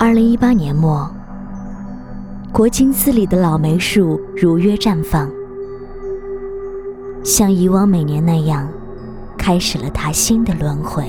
2018年末，国清寺里的老梅树如约绽放，像以往每年那样，开始了它新的轮回。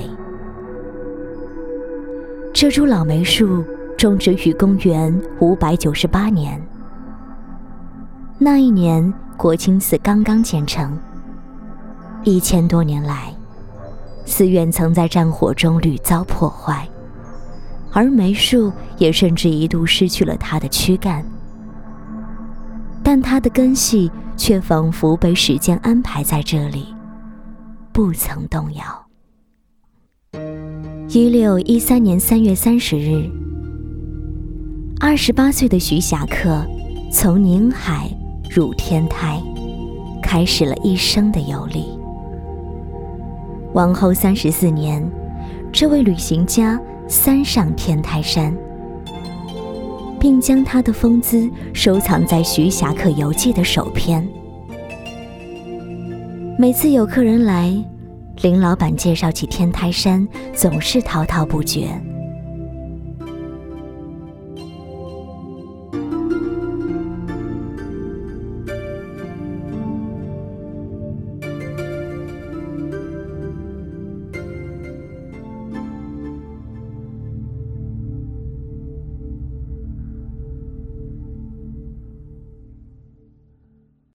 这株老梅树种植于公元598年，那一年国清寺刚刚建成，1000多年来，寺院曾在战火中屡遭破坏，而梅树也甚至一度失去了它的躯干，但它的根系却仿佛被时间安排在这里，不曾动摇。1613年3月30日，28岁的徐霞客从宁海入天台，开始了一生的游历。往后34年，这位旅行家3上天台山，并将他的风姿收藏在《徐霞客游记》的首篇。每次有客人来，林老板介绍起天台山，总是滔滔不绝，